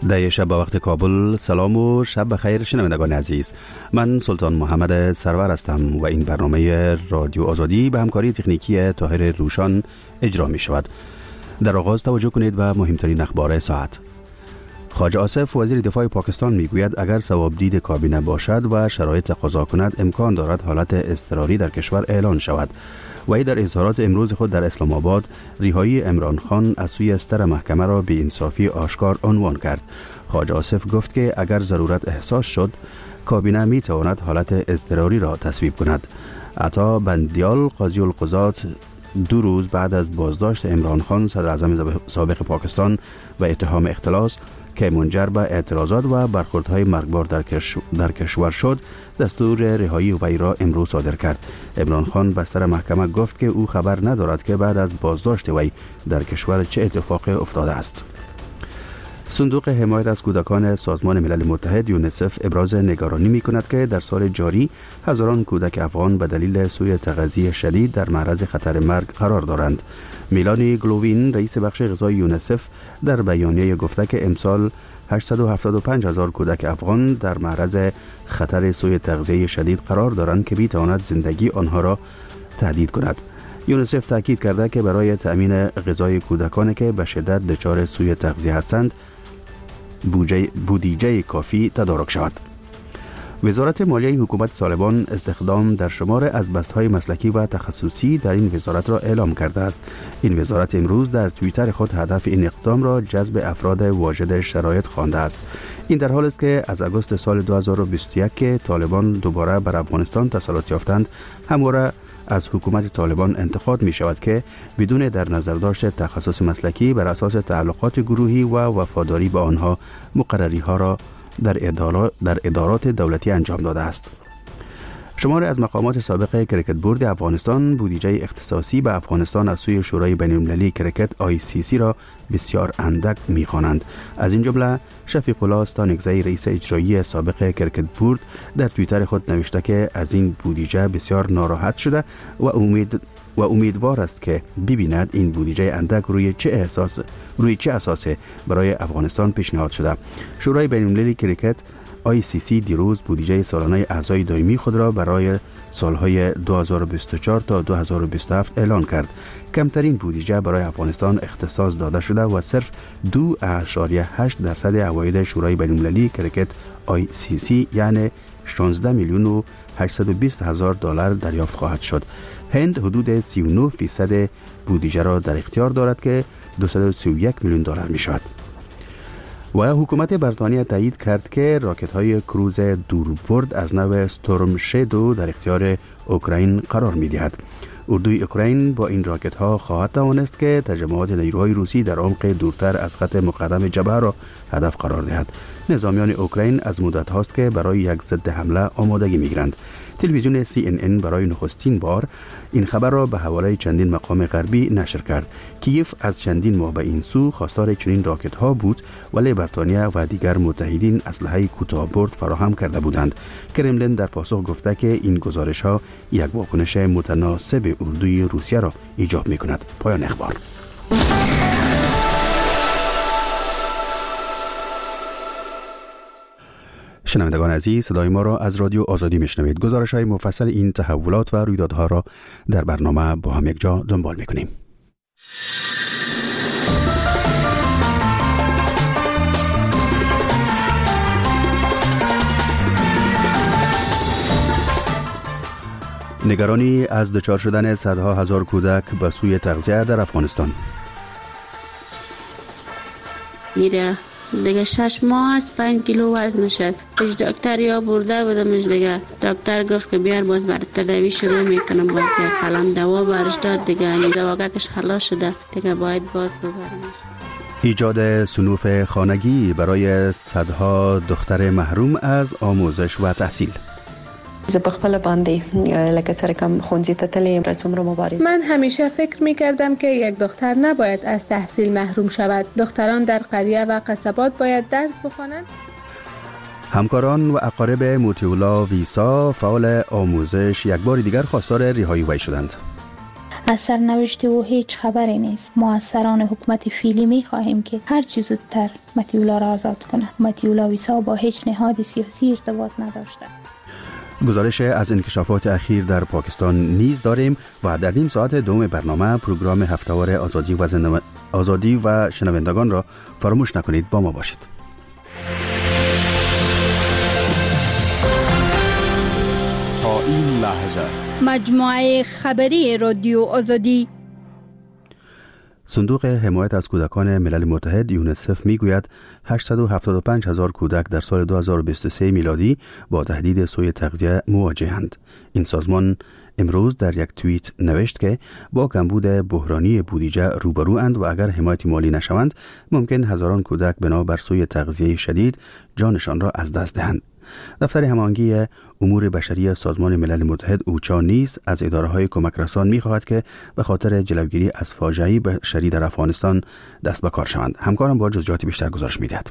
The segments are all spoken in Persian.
در شب با وقت کابل. سلام و شب بخیر شنوندگان عزیز. من سلطان محمد سرور هستم و این برنامه رادیو آزادی به همکاری تکنیکی طاهر روشان اجرا می شود. در آغاز توجه کنید به مهمترین اخبار ساعت. خواجه آصف وزیر دفاع پاکستان می گوید اگر ثوابدید کابینه باشد و شرایط تقاضا کند امکان دارد حالت اضطراری در کشور اعلان شود. وی در اظهارات امروز خود در اسلام آباد رهایی عمران خان از سوی استر محکمه را بی‌انصافی آشکار عنوان کرد. خواجه آصف گفت که اگر ضرورت احساس شد کابینه می تواند حالت اضطراری را تصویب کند. عطا بندیال قاضی القضات 2 روز بعد از بازداشت عمران خان صدر اعظم سابق پاکستان و اتهام اختلاس که منجر به اعتراضات و برخوردهای مرگبار در کشور شد دستور رهایی وی را امروز صادر کرد. عمران خان به سر محکمه گفت که او خبر ندارد که بعد از بازداشت وی در کشور چه اتفاق افتاده است. صندوق حمایت از کودکان سازمان ملل متحد یونیسف ابراز نگرانی می کند که در سال جاری هزاران کودک افغان به دلیل سوء تغذیه شدید در معرض خطر مرگ قرار دارند. میلانی گلووین رئیس بخش غذایی یونیسف در بیانیه گفته که امسال 875,000 کودک افغان در معرض خطر سوء تغذیه شدید قرار دارند که میتواند زندگی آنها را تهدید کند. یونیسف تاکید کرده که برای تأمین غذای کودکانی که به شدت دچار سوء تغذیه هستند بودجه کافی تدارک شود. وزارت مالیه حکومت طالبان استخدام در شمار از بست‌های مسلکی و تخصصی در این وزارت را اعلام کرده است. این وزارت امروز در توییتر خود هدف این اقدام را جذب افراد واجد شرایط خوانده است. این در حالی است که از آگوست سال 2021 که طالبان دوباره بر افغانستان تسلط یافتند همواره از حکومت طالبان انتقاد می شود که بدون در نظر داشت تخصص مسلکی بر اساس تعلقات گروهی و وفاداری به آنها مقرری ها را در ادارات دولتی انجام داده است. شماری از مقامات سابق کرکت بورد افغانستان بودجه اختصاصی به افغانستان از سوی شورای بین‌المللی کرکت ICC را بسیار اندک می‌خوانند. از این جمله شفیق الله استانکزی رئیس اجرایی سابق کرکت بورد در توییتر خود نوشته که از این بودجه بسیار ناراحت شده و امیدوار است که ببیند این بودجه اندک روی چه اساس برای افغانستان پیشنهاد شده. شورای بین‌المللی کرکت ICC دیروز بودجه سالانه اعضای دائمی خود را برای سالهای 2024 تا 2027 اعلان کرد. کمترین بودجه برای افغانستان اختصاص داده شده و صرف 2.8% عواید شورای بین‌المللی کرکت ICC یعنی 16,820,000 دلار دریافت خواهد شد. هند حدود 39% بودجه را در اختیار دارد که 231 میلیون دلار می شود. و حکومت بریتانیا تایید کرد که راکت‌های کروز دوربرد از نوع استورم شادو در اختیار اوکراین قرار می‌دهد. اردوی اوکراین با این راکت‌ها خواهد توانست که تجمعات نیروهای روسی در عمق دورتر از خط مقدم جبهه را هدف قرار دهد. نظامیان اوکراین از مدت هاست که برای یک ضد حمله آمادگی می‌گیرند. تلویزیون CNN برای نخستین بار این خبر را به حواله چندین مقام غربی نشر کرد. کیف از چندین ماه به این سو خواستار چنین راکت ها بود ولی بریتانیا و دیگر متحدین اسلحه کوتاه‌برد فراهم کرده بودند. کرملین در پاسخ گفته که این گزارش ها یک واکنش متناسب اردوی روسیه را ایجاب می کند. پایان اخبار. شنوندگان عزیز، صدای ما را از رادیو آزادی میشنوید. گزارش‌های مفصل این تحولات و رویدادها را در برنامه با هم یک جا دنبال می‌کنیم. نگرانی از دچار شدن صدها هزار کودک به سوی تغذیه در افغانستان. دیگه 6 ماه از 5 کیلو وزنش است. پیش دکتر یا برده بودمش دیگه. دکتر گفت که بیار باز برای تداوی شروع میکنم. باز یک کلم دوا برش داد دیگه. این دواگکش خلاص شده. دیگه باید باز ببرمش. ایجاد صنوف خانگی برای صدها دختر محروم از آموزش و تحصیل. زه په خپل باندې لکه سره کم خونځي ته تلم را څومره مبارزه. من همیشه فکر می‌کردم که یک دختر نباید از تحصیل محروم شود. دختران در قریه و قصبات باید درس بخوانند. همکاران و اقارب موتیولا ویسا فعال آموزش یک بار دیگر خواستار رهایی وی شدند. از سرنوشت او هیچ خبری نیست. ما از سران حکومت فعلی می خواهیم که هر چه زودتر مطیع را آزاد کنند. مطیع ویسا با هیچ نهاد سیاسی ارتباط نداشته. گزارش از انکشافات اخیر در پاکستان نیز داریم و در نیم ساعت دوم برنامه پروگرام هفته‌وار آزادی و شنوندگان را فراموش نکنید. با ما باشید. تا این لحظه مجموعه خبری رادیو آزادی. صندوق حمایت از کودکان ملل متحد یونیسف میگوید 875,000 کودک در سال 2023 میلادی با تهدید سوء تغذیه مواجهند. این سازمان امروز در یک توییت نوشت که با کمبود بحرانی بودجه روبروند و اگر حمایت مالی نشوند ممکن هزاران کودک بنا بر سوء تغذیه شدید جانشان را از دست دهند. دفتر هماهنگی امور بشری سازمان ملل متحد اوچا نیز از اداره‌های کمک رسان می‌خواهد که به خاطر جلوگیری از فاجعه بشری در افغانستان دست به کار شوند. همکارم با جزئیات بیشتر گزارش می‌دهد.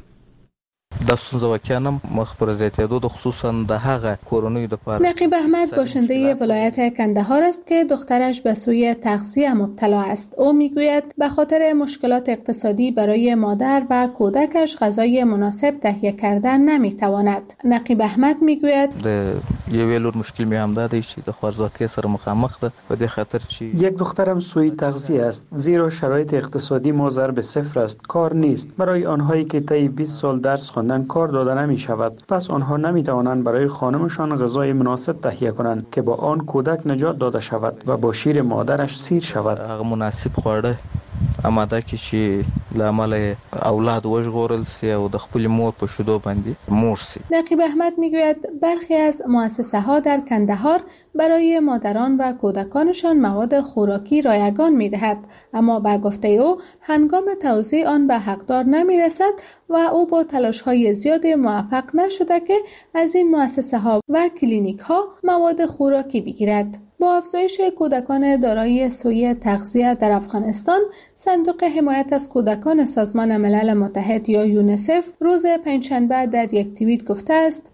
د ستونزه واقعا مخ پر زیاتېدو د خصوصا د هغه کورونیو د پاره. نقیب احمد باشنده ولایت کندهار است که دخترش به سوء تغذیه مبتلا است. او میگوید به خاطر مشکلات اقتصادی برای مادر و کودکش غذای مناسب تهیه کردن نمیتواند. نقیب احمد میگوید د یو لور مشکل می هم داده چې د خوارزاکی سره مخامخ ده و د خاطر چې یک دخترم سوء تغذیه است زیرا شرایط اقتصادی ما ضرب صفر است. کار نیست. برای آنهایی که طی 20 سال درس خواندن کار داده نمی شود. پس آنها نمی توانند برای خانمشان غذای مناسب تهیه کنند که با آن کودک نجات داده شود و با شیر مادرش سیر شود. هغه مناسب خواړه اماده کی چې لامل اولاد وژغورل سی او د خپل مور په شیدو باندې مور سی. نقیب احمد میگوید برخی از مؤسسه ها در کندهار برای مادران و کودکانشان مواد خوراکی رایگان میدهد، اما به گفته او هنگام توزیع آن به حقدار نمیرسد و او با تلاش های زیاد موفق نشده که از این مؤسسه ها و کلینیک ها مواد خوراکی بگیرد. با افزایش کودکان دارای سوء تغذیه در افغانستان، صندوق حمایت از کودکان سازمان ملل متحد یا یونیسف روز پنجشنبه در یک توییت گفته است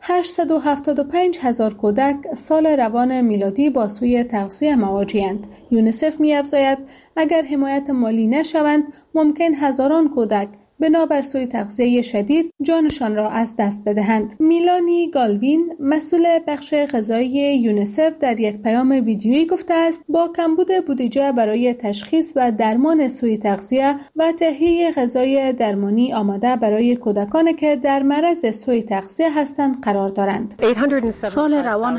875,000 کودک سال روان میلادی با سوء تغذیه مواجه‌اند. یونیسف می‌افزاید اگر حمایت مالی نشوند ممکن هزاران کودک بنابر سوء تغذیه شدید جانشان را از دست بدهند. میلانی گالوین مسئول بخش غذایی یونیسف در یک پیام ویدیویی گفته است با کمبود بودجه برای تشخیص و درمان سوء تغذیه و تهیه غذای درمانی آماده برای کودکانی که در معرض سوء تغذیه هستند قرار دارند. سال روان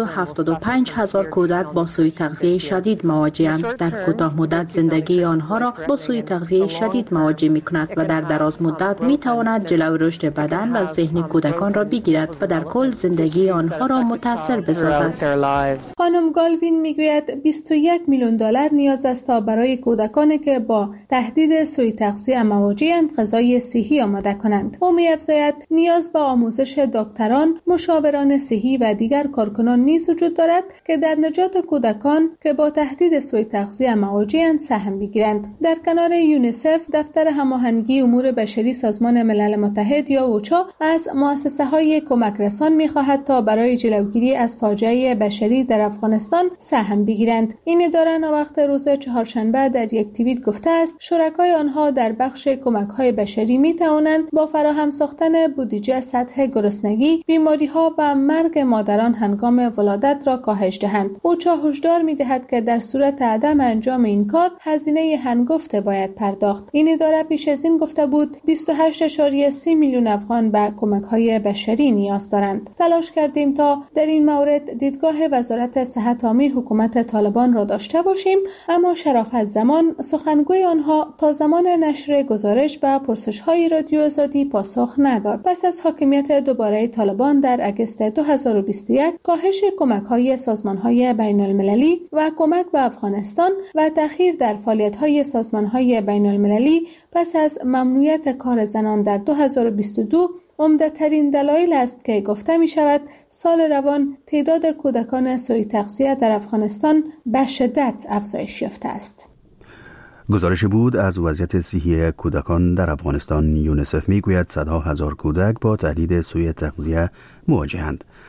875,000 کودک با سوء تغذیه شدید مواجه‌اند. در کوتاه مدت زندگی آنها را با سوء تغذیه شدید مواجه می‌کند و در دراز مدت می‌تواند جلوی رشد بدن و ذهنی کودکان را بگیرد و در کل زندگی آنها را متاثر بسازد. خانم گالوین میگوید 21 میلیون دلار نیاز است تا برای کودکانی که با تهدید سوء تغذیه مواجه‌اند غذای صحی آماده کنند. او می‌افزاید نیاز به آموزش دکتران، مشاوران صحی و دیگر کارکنان نیز وجود دارد که در نجات کودکان که با تهدید سوء تغذیه مواجه‌اند سهم بگیرند. در کنار یونیسف، دفتر هماهنگی امور بشری سازمان ملل متحد یا اوچا از مؤسسه‌های کمک رسان می‌خواهد تا برای جلوگیری از فاجعه بشری در افغانستان سهم بگیرند. این اداره وقت روز چهارشنبه در یک توییت گفته است شرکای آنها در بخش کمک‌های بشری می‌توانند با فراهم ساختن بودجه سطح گرسنگی، بیماری‌ها و مرگ مادران هنگام ولادت را کاهش دهند. اوچا هشدار می‌دهد که در صورت عدم انجام این کار هزینه هنگفت باید پرداخت. این اداره پیش از این گفته بود 28.3 میلیون افغان به کمک‌های بشری نیاز دارند. تلاش کردیم تا در این مورد دیدگاه وزارت صحت عامه حکومت طالبان را داشته باشیم، اما شرافت زمان سخنگوی آنها تا زمان نشر گزارش به پرسش‌های رادیو آزادی پاسخ نداد. پس از حاکمیت دوباره طالبان در اگست 2021 کاهش کمک‌های سازمان‌های بین‌المللی و کمک به افغانستان و تأخیر در فعالیت‌های سازمان‌های بین‌المللی پس از ممنوعیت کار زنان در 2022 عمده‌ترین دلایل است که گفته می شود سال روان تعداد کودکان سوء تغذیه در افغانستان به شدت افزایش یافته است. گزارش بود از وضعیت صحی کودکان در افغانستان. یونیسف میگوید صدها هزار کودک با تهدید سوء تغذیه مواجهند.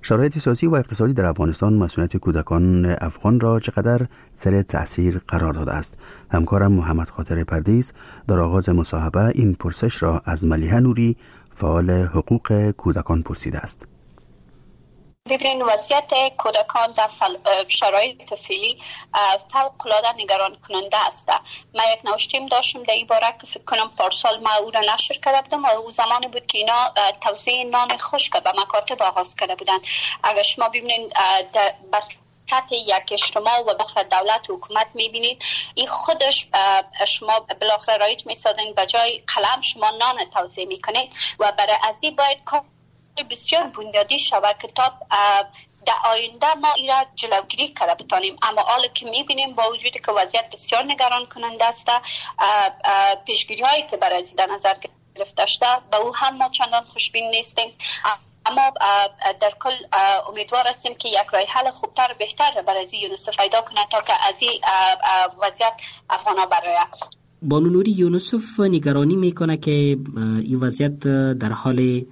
شرایط سیاسی و اقتصادی در افغانستان مسئولیت کودکان افغان را چقدر زیر تأثیر قرار داده است؟ همکارم محمد خاطر پردیس در آغاز مصاحبه این پرسش را از ملیحه نوری فعال حقوق کودکان پرسیده است. ببینید وضعیت کودکان در شرایط فعلی فوق‌العاده نگران کننده است. من یک نوشتیم داشتم در این باره که فکر کنم پارسال ما او را نشر کرده بودم و او زمانی بود که اینا توزیع نان خشک به مکاتب آغاز کرده بودن. اگر شما ببینید بس سطح یک اجتماع و بالاخره دولت و حکومت میبینید این خودش شما بالاخره رایج میسازین به جای قلم شما نان توزیع میکنید و برای از این باید بسیار بنیادی شود که تا در آینده ما این را جلوگیری کرده بتانیم. اما حالا که میبینیم با وجودی که وضعیت بسیار نگران کننده است، پیشگیری هایی که برای از در نظر گرفته شده به او هم ما چندان خوشبین نیستیم، اما در کل امیدوار هستیم که یک راه حل خوبتر و بهتر برای از یونیسف پیدا کنه تا که از این وضعیت افغانا برآید. بانو نوری، یونیسف نگرانی میکنه که این وضعیت در حال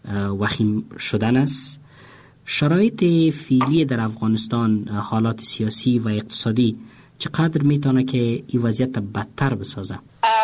وخیم شدن است. شرایط فعلی در افغانستان، حالات سیاسی و اقتصادی چقدر میتونه که این وضعیت بدتر بسازه؟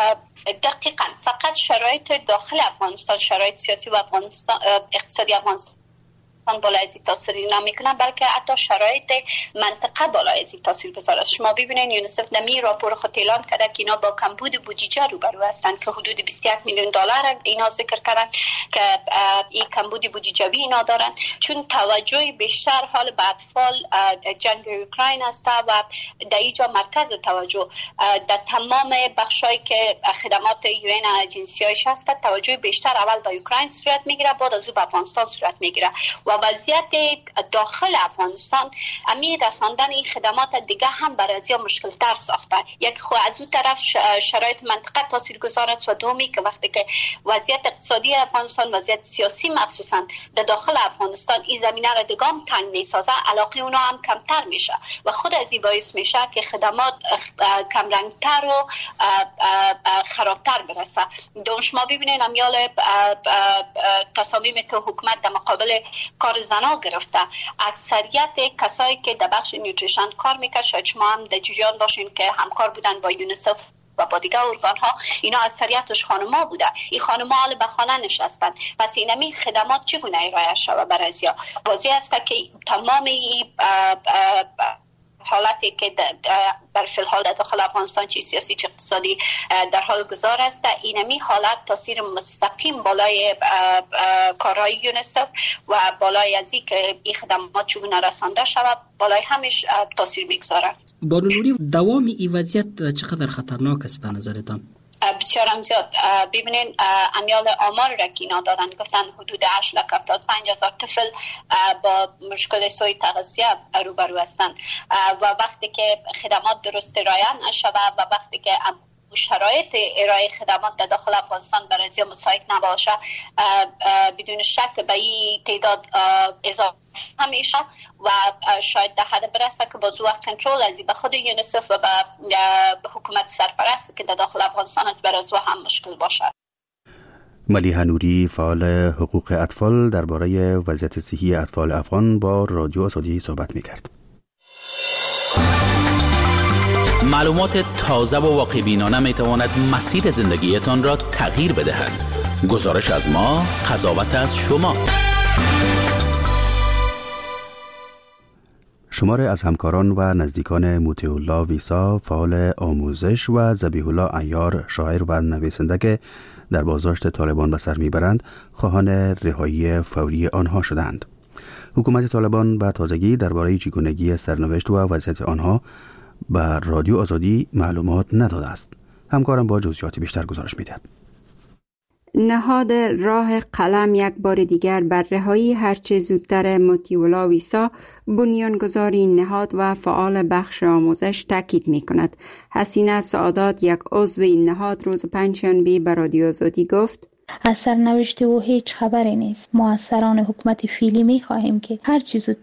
دقیقاً فقط شرایط داخل افغانستان، شرایط سیاسی و اقتصادی افغانستان بالای از این تاثیر نمیکنن، بلکه حتی شرایط منطقه بالای از این تاثیر گذار است. شما ببینید یونیسف نمی راپور خود اعلان کرده که اینا با کمبود بودجه روبرو هستند که حدود 21 میلیون دلار اینا ذکر کردن که این کمبود بودجه‌ای اینا دارن، چون توجه بیشتر حال به اطفال جنگ اوکراین است و در اینجا مرکز توجه در تمام بخشایی که خدمات یون جنسیایش هست توجه بیشتر اول به اوکراین صورت میگیره، بعد از اون به افغانستان صورت میگیره و وضعیت داخل افغانستان امیر رساندن این خدمات دیگه هم برای ازیا مشکل تر ساخته. یک خو از اون طرف شرایط منطقه تاثیرگذار است و دومی که وقتی که وضعیت اقتصادی افغانستان، وضعیت سیاسی مخصوصا در داخل افغانستان این زمینه را دیگه تنگ میسازه، علاقه اونا هم کمتر میشه و خود از این باعث میشه که خدمات کمرنگتر و خرابتر برسه. دوم شما ببینید امیال تصامیمی که حکومت در مقابل کار زنا گرفته، اکثریت کسایی که در بخش نیوتریشن کار میکنن، شاید شما هم در جریان باشین که همکار بودن با یونیسف و با دیگه ارگان ها، اینا اکثریتش خانما بوده. این خانما حال به خانه نشستن، پس اینمی خدمات چگونه ارائه شود برای ازیا؟ واضح است که تمام حالتی که در فی‌الحال در داخل افغانستان چی سیاسی چی اقتصادی در حال گذار است، اینمی حالت تاثیر مستقیم بالای کارهای یونیسف و بالای از این که این خدمات چگونه رسانده شود بالای همش تاثیر میگذاره. بانو نوری، دوام این وضعیت چقدر خطرناک است به نظرتان؟ بسیار هم زیاد. ببینین امیال آمار را که اینا دادن گفتن حدود 8,75,000 طفل با مشکل سوی تغذیه روبرو هستند و وقتی که خدمات درست ارائه نشود و وقتی که شرایط ارائه خدمات در داخل افغانستان برای زیاد مساعد نباشه، بدون شک به این تعداد اضافه همیشه و شاید در حد برسه که با وقت کنترل ازی به خود یونیسف و به حکومت سرپرست که در داخل افغانستان از برای هم مشکل باشه. ملیحه نوری، فعال حقوق اطفال، درباره وضعیت صحی اطفال افغان با رادیو آزادی صحبت می‌کرد. معلومات تازه و واقع‌بینانه می‌تواند مسیر زندگیتان را تغییر بدهد. گزارش از ما، قضاوت از شما. شمار از همکاران و نزدیکان مطیع الله ویسا، فعال آموزش، و ذبیح الله عیار، شاعر و نویسنده که در بازداشت طالبان به سر میبرند، خواهان رهایی فوری آنها شدند. حکومت طالبان به تازگی درباره چگونگی سرنوشت و وضعیت آنها به رادیو آزادی معلومات نداده است. همکارم با جزئیات بیشتر گزارش میدهد. نهاد راه قلم یک بار دیگر بر رهایی هرچه زودتر مطیع الله ویسا، بنیانگذار این نهاد و فعال بخش آموزش، تاکید می‌کند. حسینه سعادات، یک عضو این نهاد، روز پنجشنبه به رادیو آزادی گفت: از سرنوشت او هیچ خبری نیست. ما از سران حکومت فعلی می‌خواهیم که هرچه زودتر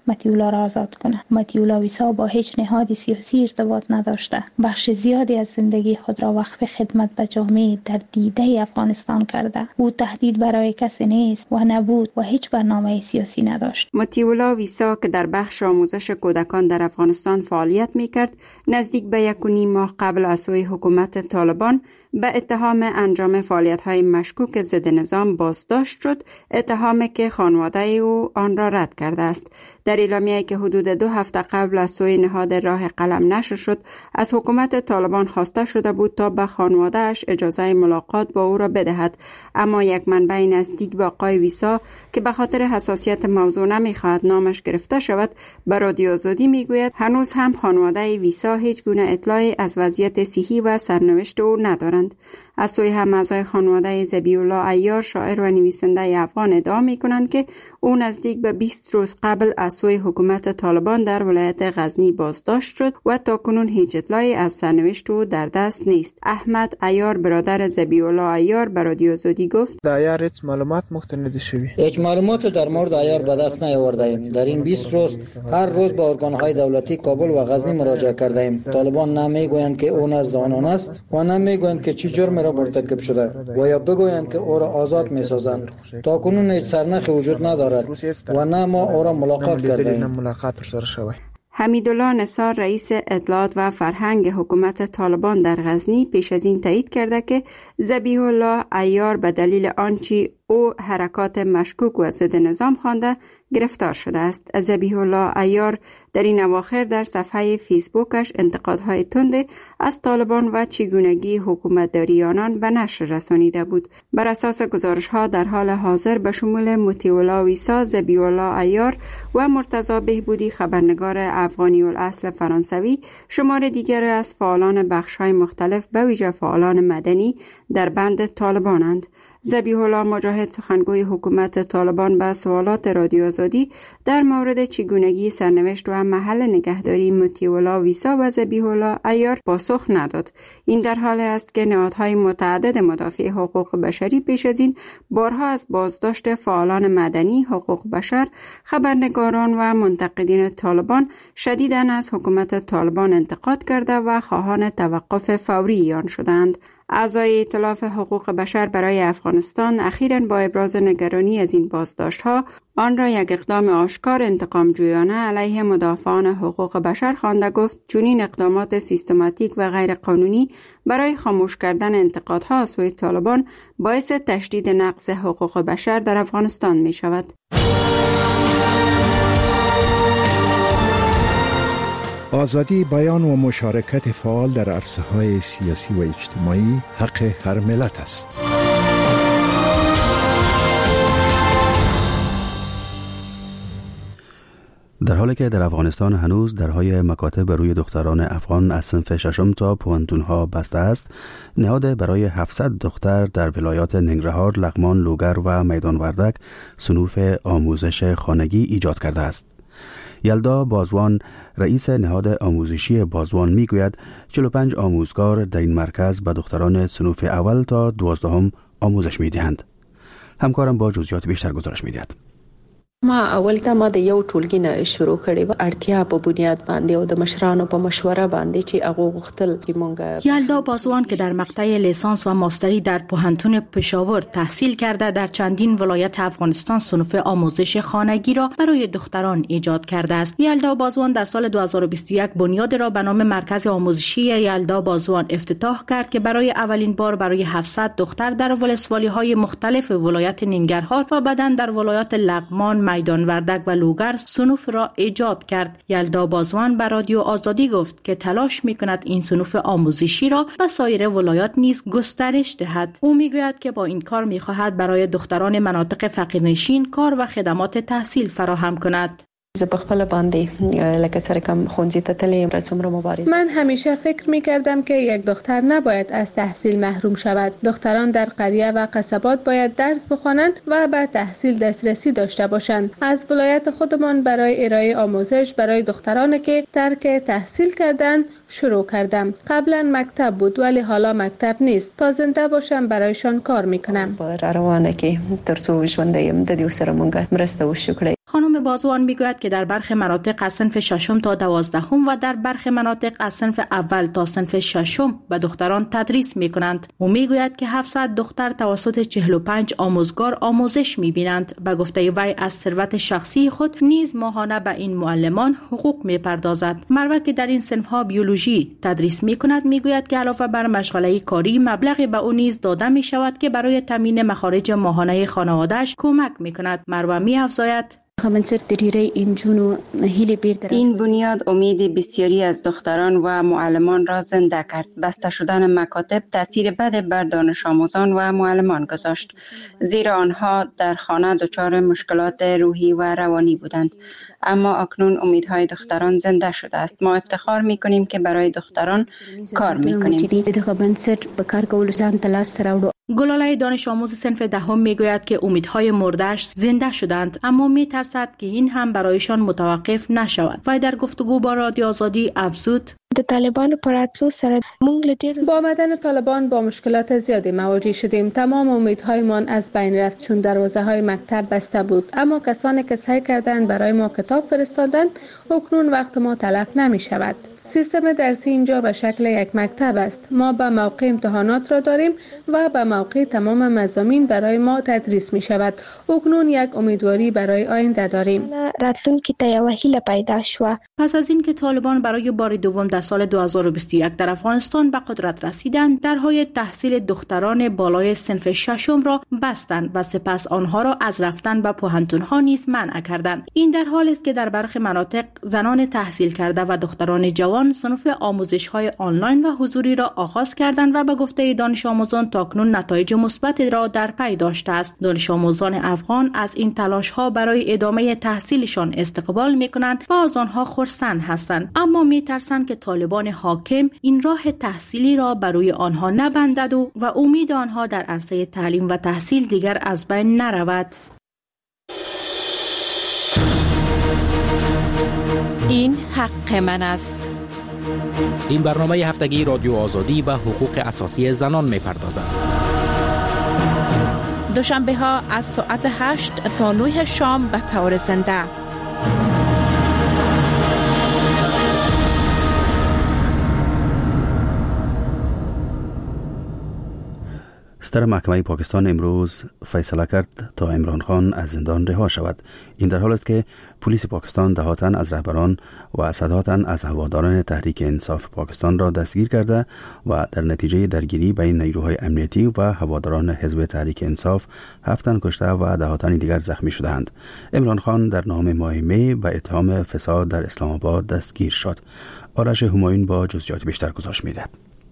متیولا را آزاد کنه. متیولا ویسا با هیچ نهاد سیاسی ارتباط نداشته. بخش زیادی از زندگی خود را وقف خدمت به جامعه در دیده افغانستان کرده. او تهدید برای کسی نیست و نبود و هیچ برنامه سیاسی نداشت. متیولا ویسا که در بخش آموزش کودکان در افغانستان فعالیت میکرد، نزدیک به 1.5 ماه قبل از سوی حکومت طالبان به اتهام انجام فعالیت‌های مشکوک ضد نظام بازداشت شد، اتهامی که خانواده او آن را رد کرده است. در اعلامیه‌ای که حدود 2 هفته قبل از سوی نهاد راه قلم نشر شد، از حکومت طالبان خواسته شده بود تا به خانواده‌اش اجازه ملاقات با او را بدهد، اما یک منبع نزدیک به آقای ویسا که به خاطر حساسیت موضوع نمی‌خواهد نامش گرفته شود، به رادیو آزادی میگوید هنوز هم خانواده ویسا هیچ گونه اطلاعی از وضعیت صحی و سرنوشت او ندارند. از سوی هم اعضای خانواده ذبیح الله عیار، شاعر و نویسنده افغان، ادعا می‌کنند که او نزدیک به 20 روز قبل از سوی حکومت طالبان در ولایت غزنی بازداشت شد و تاکنون هیچ اطلاعی از سرنوشت او در دست نیست. احمد عیار، برادر ذبیح الله عیار، به رادیو آزادی گفت: در عیار هیچ معلومات مختلف شوی. هیچ معلومات در مورد عیار به دست نیاورده‌ایم. در این 20 روز هر روز به ارگان‌های دولتی کابل و غزنی مراجعه کرده‌ایم. طالبان نمیگویند که او نزد آنان است و نمیگویند که چه جرمی را مرتکب شده و یا بگویند که او را آزاد می‌سازند. تاکنون هیچ سرنخی وجود ندارد و نه ما او را ملاقات کرده‌ایم. حمیدالله نثار، رئیس اطلاعات و فرهنگ حکومت طالبان در غزنی، پیش از این تایید کرده که ذبیح الله عیار به دلیل آنچه او حرکات مشکوک و ضد نظام خوانده گرفتار شده است. ذبیح الله عیار در این اواخر در صفحه فیسبوکش انتقادهای تند از طالبان و چگونگی حکومتداری آنان به نشر رسانیده بود. بر اساس گزارش‌ها در حال حاضر به شمول متیولا ویسا، ذبیح الله عیار و مرتضی بهبودی، خبرنگار افغانی الاصل فرانسوی، شمار دیگر از فعالان بخش‌های مختلف به ویژه فعالان مدنی در بند طالبانند. ذبیح الله مجاهد، سخنگوی حکومت طالبان، به سوالات رادیو آزادی در مورد چگونگی سرنوشت و محل نگهداری متیولا ویسا و ذبیح الله عیار پاسخ نداد. این در حالی است که نهادهای متعدد مدافع حقوق بشری پیش از این بارها از بازداشت فعالان مدنی، حقوق بشر، خبرنگاران و منتقدین طالبان شدیداً از حکومت طالبان انتقاد کرده و خواهان توقف فوری آن شدند. اعضای ائتلاف حقوق بشر برای افغانستان اخیراً با ابراز نگرانی از این بازداشت‌ها آن را یک اقدام آشکار انتقام جویانه علیه مدافعان حقوق بشر خوانده گفت چنین اقدامات سیستماتیک و غیر قانونی برای خاموش کردن انتقادها از سوی طالبان باعث تشدید نقض حقوق بشر در افغانستان می شود. آزادی بیان و مشارکت فعال در عرصه‌های سیاسی و اجتماعی حق هر ملت است. در حالی که در افغانستان هنوز درهای مکاتب روی دختران افغان از صنف ششم تا پوهنتون‌ها بسته است، نهاد برای 700 دختر در ولایات ننگرهار، لغمان، لوگر و میدان وردک صنوف آموزش خانگی ایجاد کرده است. یلدا بازوان، رئیس نهاد آموزشی بازوان، میگوید 45 آموزگار در این مرکز به دختران صنوف اول تا 12 آموزش میدهند. همکارم با جزئیات بیشتر گزارش میدهد. ما اول ته ما د یو ټولګي نه شروع کړي و اړتیا په بنیاد باندې او د مشرانو په مشوره باندې چې هغه غوښتل چې مونږ. یلدا بازوان که در مقطع لیسانس و ماستری در پوهنتون پشاور تحصیل کرده، در چندین ولایت افغانستان صنوف آموزش خانگی را برای دختران ایجاد کرده است. یلدا بازوان در سال 2021 بنیاد را به نام مرکز آموزشی یلدا بازوان افتتاح کرد که برای اولین بار برای 700 دختر در ولسوالی‌های مختلف ولایت ننگرهار و بعداً در ولایات لغمان، میدان وردک و لوگر صنوف را ایجاد کرد. یلدا بازوان به رادیو آزادی گفت که تلاش می‌کند این صنوف آموزشی را به سایر ولایات نیز گسترش دهد. او میگوید که با این کار می‌خواهد برای دختران مناطق فقیرنشین کار و خدمات تحصیل فراهم کند. زه په خپل باندې لکه سره کوم خونځي ته تلم را څومره مبارزه. من همیشه فکر می‌کردم که یک دختر نباید از تحصیل محروم شود. دختران در قریه و قصبات باید درس بخوانند و به تحصیل دسترسی داشته باشند. از ولایت خودمان برای ارائه آموزش برای دخترانی که ترک تحصیل کردند شروع کردم. قبلا مکتب بود ولی حالا مکتب نیست. تا زنده باشم برایشان کار می‌کنم. روانه که ترڅو ژوندۍ يم د دې سره مونږه مرسته وشو کړې. خانم بازوان میگوید که در برخی مناطق از صنف 6 تا 12 و در برخی مناطق از صنف اول تا صنف 6 به دختران تدریس می کنند. او می گوید که 700 دختر توسط 45 آموزگار آموزش می بینند. به گفته وی از ثروت شخصی خود نیز ماهانه به این معلمان حقوق می پردازد. مروه که در این صنف ها بیولوژی تدریس می کند می گوید که علاوه بر مشغله کاری مبلغی به او نیز داده می شود که برای تامین مخارج ماهانه خانواده‌اش کمک می کند. مروه می افزاید این بنیاد امید بسیاری از دختران و معلمان را زنده کرد. بسته شدن مکاتب تاثیر بد بر دانش آموزان و معلمان گذاشت، زیرا آنها در خانه دچار مشکلات روحی و روانی بودند. اما اکنون امیدهای دختران زنده شده است. ما افتخار می‌کنیم که برای دختران کار می‌کنیم. گلاله دانش آموز صنف دهم میگوید که امیدهای مرده‌اش زنده شدند، اما میترسد که این هم برایشان متوقف نشود. و در گفتگو با رادیو آزادی افزود: با آمدن طالبان با مشکلات زیادی مواجه شدیم. تمام امیدهایمان از بین رفت چون دروازه های مکتب بسته بود. اما کسانی که سعی کردند برای ما کتاب فرستادند، اکنون وقت ما تلف نمی شود. سیستم درسی اینجا به شکل یک مکتب است. ما به موقع امتحانات را داریم و به موقع تمام مضامین برای ما تدریس می شود. اکنون یک امیدواری برای آینده داریم. پس از اینکه طالبان برای بار دوم در سال 2021 در افغانستان به قدرت رسیدند، درهای تحصیل دختران بالای صنف 6 را بستند و سپس آنها را از رفتن به پوهنتون‌ها نیز منع کردند. این در حالی است که در برخی مناطق زنان تحصیل کرده و دختران جوان صنف آموزش‌های آنلاین و حضوری را آغاز کردند و به گفته دانش آموزان تاکنون نتایج مثبتی را در پی داشته است. دانش آموزان افغان از این تلاش‌ها برای ادامه تحصیلشان استقبال می‌کنند و از آنها خرسند هستند، اما می‌ترسند که طالبان حاکم این راه تحصیلی را برای آنها نبندد و امید آنها در عرصه تعلیم و تحصیل دیگر از بین نرود. این حق من است. این برنامه هفتگی رادیو آزادی به حقوق اساسی زنان می‌پردازد. دوشنبه ها از ساعت 8 تا 9 شام به طور زنده. صدر محکمه پاکستان امروز فیصله کرد تا عمران خان از زندان رها شود. این در حالی است که پلیس پاکستان دهاتاً از رهبران و صدهاتاً از هواداران تحریک انصاف پاکستان را دستگیر کرده و در نتیجه درگیری بین نیروهای امنیتی و هواداران حزب تحریک انصاف 7 تن کشته و دهاتن دیگر زخمی شدند. عمران خان در نهم ماه می به اتهام فساد در اسلام آباد دستگیر شد. آرش همایون با جزئیات بیشتر گزارش می‌دهد.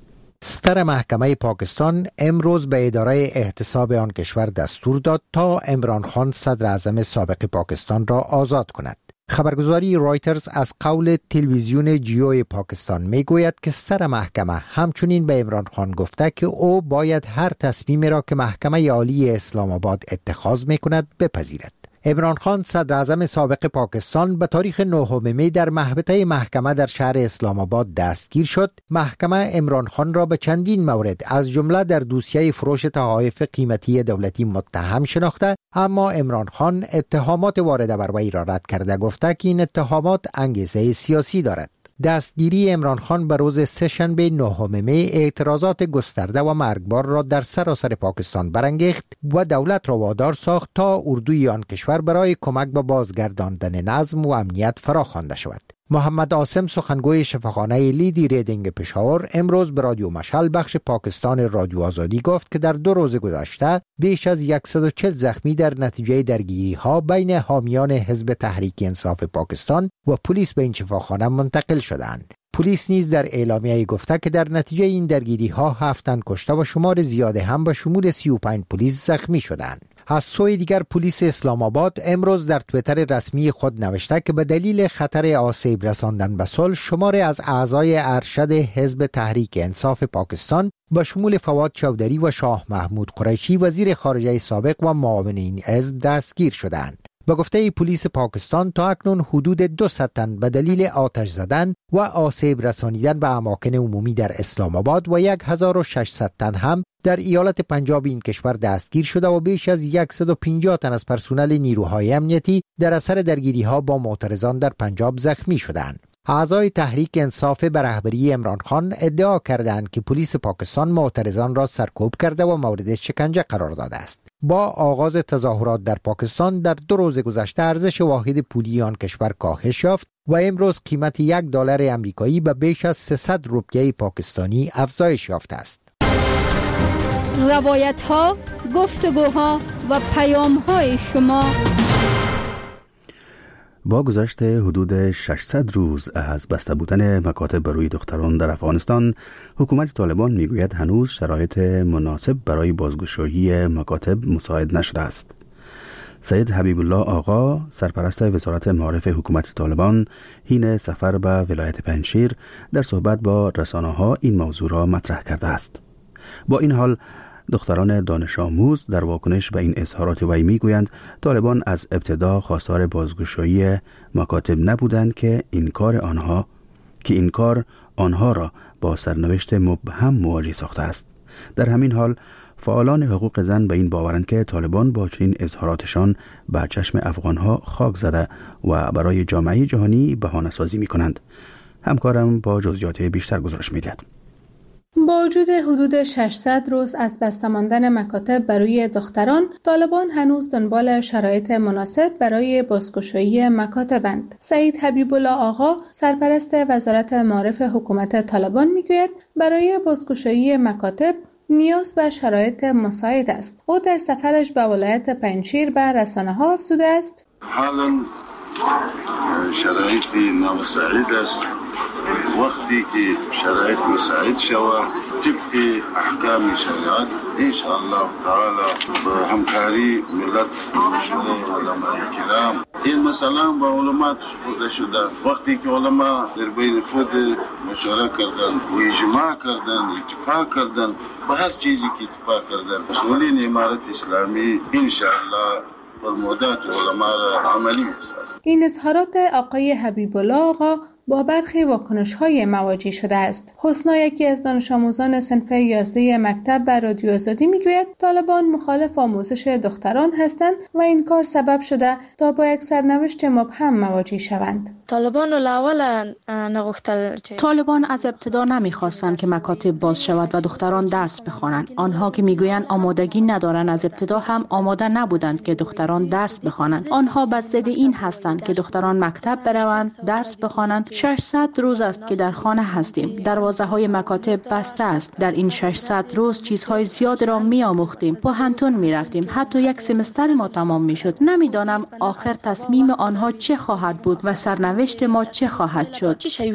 صدر محکمه پاکستان امروز به اداره احتساب آن کشور دستور داد تا عمران خان صدر اعظم سابق پاکستان را آزاد کند. خبرگزاری رایترز از قول تلویزیون جیو پاکستان می گوید که صدر محکمه همچنین به عمران خان گفته که او باید هر تصمیمی را که محکمه عالی اسلام آباد اتخاذ می کند بپذیرد. عمران خان صدر اعظم سابق پاکستان به تاریخ 9 می در محبطه محکمه در شهر اسلام آباد دستگیر شد. محکمه عمران خان را به چندین مورد از جمله در دوسیه فروش تحائف قیمتی دولتی متهم شناخته، اما عمران خان اتهامات وارده بر وی را رد کرده، گفته که این اتهامات انگیزه سیاسی دارد. دستگیری عمران خان به روز سه‌شنبه 9 می اعتراضات گسترده و مرگبار را در سراسر پاکستان برانگیخت و دولت را وادار ساخت تا اردوی آن کشور برای کمک به بازگرداندن نظم و امنیت فراخوانده شود. محمد عاصم سخنگوی شفاخانه لیدی ریدینگ پشاور امروز به رادیو مشعل بخش پاکستان رادیو آزادی گفت که در 2 روز گذشته بیش از 140 زخمی در نتیجه درگیری ها بین حامیان حزب تحریک انصاف پاکستان و پلیس به این شفاخانه منتقل شدند. پلیس نیز در اعلامیه گفته که در نتیجه این درگیری ها 7 تن کشته و شمار زیاده هم به شمول 35 پلیس زخمی شدند. از سوی دیگر پلیس اسلام آباد امروز در توییتر رسمی خود نوشته که به دلیل خطر آسیب رساندن به صلح شماری از اعضای ارشد حزب تحریک انصاف پاکستان به شمول فواد چودری و شاه محمود قریشی وزیر خارجه سابق و معاون این حزب دستگیر شدند. به گفته پلیس پاکستان تا اکنون حدود 200 تن به دلیل آتش زدن و آسیب رسانیدن به اماکن عمومی در اسلام آباد و 1600 تن هم در ایالت پنجاب این کشور دستگیر شده و بیش از 150 تن از پرسنل نیروهای امنیتی در اثر درگیری‌ها با معترضان در پنجاب زخمی شدند. اعضای تحریک انصاف به رهبری عمران خان ادعا کردند که پلیس پاکستان معترضان را سرکوب کرده و مورد شکنجه قرار داده است. با آغاز تظاهرات در پاکستان در 2 روز گذشته ارزش واحد پولی آن کشور کاهش یافت و امروز قیمت $1 امریکایی به بیش از 300 روپیه پاکستانی افزایش یافته است. روایت ها، گفتگوها و پیام های شما. با گذشت حدود 600 روز از بسته بودن مکاتب برای دختران در افغانستان، حکومت طالبان میگوید هنوز شرایط مناسب برای بازگشایی مکاتب مساعد نشده است. سید حبیب الله آقا، سرپرست وزارت معارف حکومت طالبان، حین سفر به ولایت پنجشیر در صحبت با رسانه‌ها این موضوع را مطرح کرده است. با این حال دختران دانش آموز در واکنش به این اظهارات وی میگویند طالبان از ابتدا خواستار بازگشایی مکاتب نبودند که این کار آنها را با سرنوشت مبهم مواجه ساخته است. در همین حال فعالان حقوق زن به این باورند که طالبان با چنین اظهاراتشان به چشم افغانها خاک زده و برای جامعه جهانی بهانه سازی می کنند. همکارم با جزئیات بیشتر گزارش می‌دهد. با وجود حدود 600 روز از بسته ماندن مکاتب برای دختران، طالبان هنوز دنبال شرایط مناسب برای بازگشایی مکاتبند. سید حبیب الله آقا، سرپرست وزارت معارف حکومت طالبان میگوید برای بازگشایی مکاتب نیاز به شرایط مساعد است. او در سفرش به ولایت پنجشیر به رسانه‌ها افزوده است: حالا شرایط نامساعد است. وقتی که شرایط مساعد شود طبق احکام شریعت انشاءالله تعالی با همکاری ملت مشوره علماء کرام این مسئله با علماء خود شده. وقتی که علماء در بین خود مشوره کردن و اجماع کردن، اتفاق کردن، به هر چیزی که اتفاق کردن، مسئولین امارت اسلامی انشاءالله فرمودات علماء را عملی می‌سازند. این اظهارات آقای حبیب الله آقا با برخی واکنش‌های مواجه شده است. حسنا، یکی از دانش آموزان صنف 11 مکتب بر رادیو آزادی میگوید طالبان مخالف آموزش دختران هستند و این کار سبب شده تا با یک سرنوشت مبهم مواجه شوند. طالبان از ابتدا نمیخواستند که مکاتب باز شود و دختران درس بخوانند. آنها که میگویند آمادگی ندارند، از ابتدا هم آماده نبودند که دختران درس بخوانند. آنها بر ضد این هستند که دختران مکتب بروند، درس بخوانند. 600 روز است که در خانه هستیم. دروازه‌های مکاتب بسته است. در این 600 روز چیزهای زیاد را می‌آموختیم. پوهنتون می‌رفتیم. حتی یک سمستر ما تمام می‌شد. نمی‌دانم آخر تصمیم آنها چه خواهد بود و سرنوشت ما چه خواهد شد.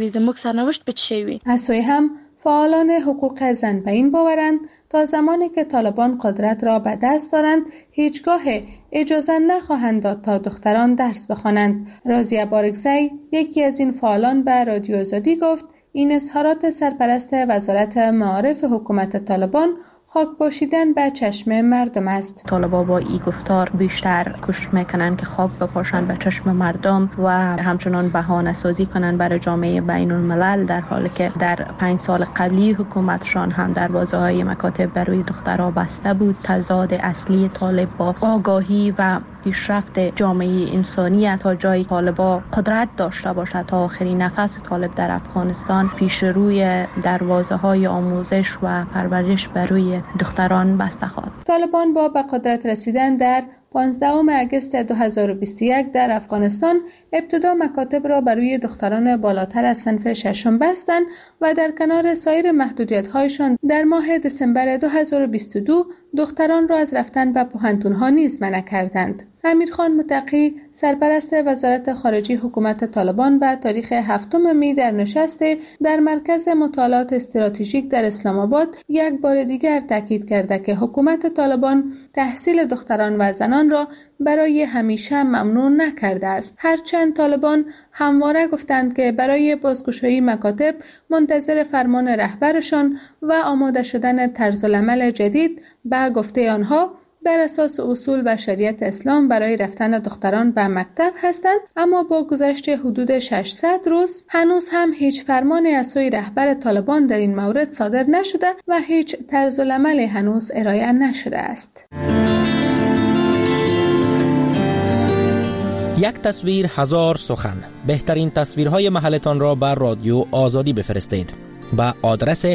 از سوی هم فعالان حقوق زن به این باورند تا زمانی که طالبان قدرت را به دست دارند هیچگاه اجازه نخواهند داد تا دختران درس بخوانند. راضیه بارگزی، یکی از این فعالان به رادیو آزادی گفت این اظهارات سرپرست وزارت معارف حکومت طالبان خاک پاشیدن به چشم مردم است. طالبا با این گفتار بیشتر کوشش میکنن که خاک بپاشن به چشم مردم و همچنان بهانه سازی کنن برای جامعه بین الملل، در حالی که در 5 سال قبلی حکومتشان هم دروازه‌های مکاتب برای دخترها بسته بود. تضاد اصلی طالب با آگاهی و پیشرفت جامعه انسانی تا جایی طالبا قدرت داشته باشد تا آخرین نفس طالب در افغانستان پیش روی دروازه‌های آموزش و پرورش برای دختران بسته خواهد. طالبان با به قدرت رسیدن در 15 اگست 2021 در افغانستان ابتدا مکاتب را برای دختران بالاتر از صنف 6 بستند و در کنار سایر محدودیت‌هایشان در ماه دسامبر 2022 دختران را از رفتن به پوهنتون‌ها نیز منع کردند. امیرخان متقی، سرپرست وزارت خارجه حکومت طالبان، به تاریخ 7 می در نشست در مرکز مطالعات استراتژیک در اسلام آباد یک بار دیگر تاکید کرده که حکومت طالبان تحصیل دختران و زنان را برای همیشه ممنوع نکرده است. هرچند طالبان همواره گفتند که برای بازگشایی مکاتب منتظر فرمان رهبرشان و آماده شدن طرزالعمل جدید به گفته آنها بر اساس اصول و شریعت اسلام برای رفتن دختران به مکتب هستند، اما با گذشت حدود 600 روز هنوز هم هیچ فرمانی از سوی رهبر طالبان در این مورد صادر نشده و هیچ طرزالعمل هنوز ارائه نشده است. یک تصویر هزار سخن. بهترین تصویرهای محلتان را بر رادیو آزادی بفرستید به آدرس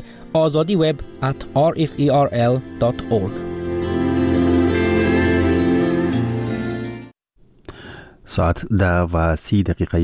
azadiweb@rferl.org. ساعت 10:30